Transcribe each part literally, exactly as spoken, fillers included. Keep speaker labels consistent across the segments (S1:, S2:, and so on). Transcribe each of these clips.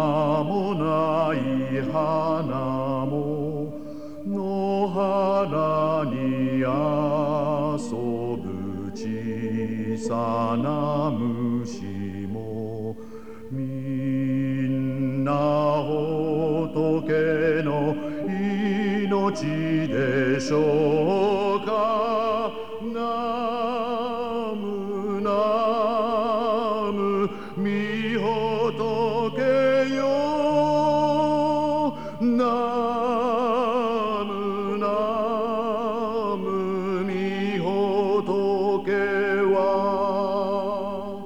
S1: もない花も野原に遊ぶ小さな虫もみんな仏の命でしょうか。ナムナムみ仏よ。ナムナムみ仏は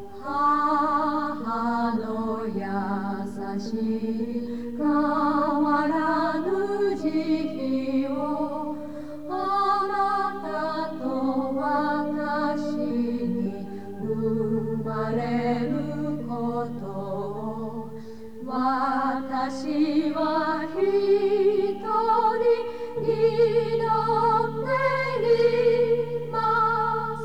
S2: 母の優しい変わらぬ慈悲をあなたと私に生まれることを私は一人祈っています。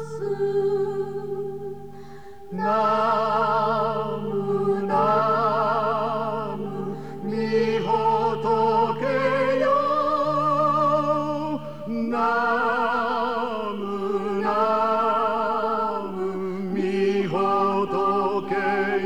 S1: ナムナムみ仏よ。ナムナムみ仏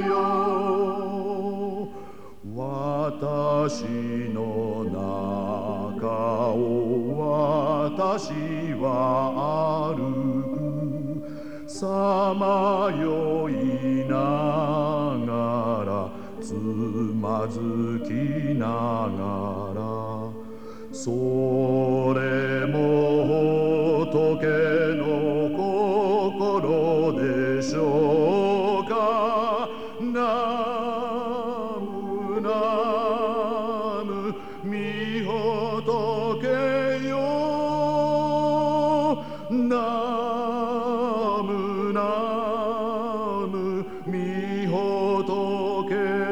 S1: よ。私の中を私は歩く。さまよいながらつまずきながらそれも仏の心でしょうか。ナムナムみ仏よ。ナムナムみ仏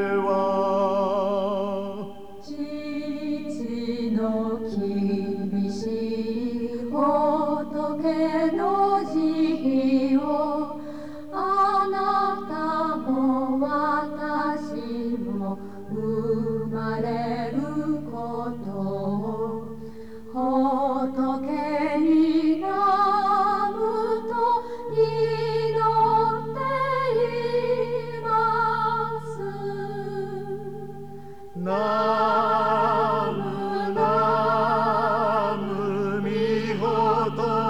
S1: は
S2: 父の厳しい仏の慈悲をあなたも私も生まれることを仏になむと祈っています。
S1: ナムナムみ仏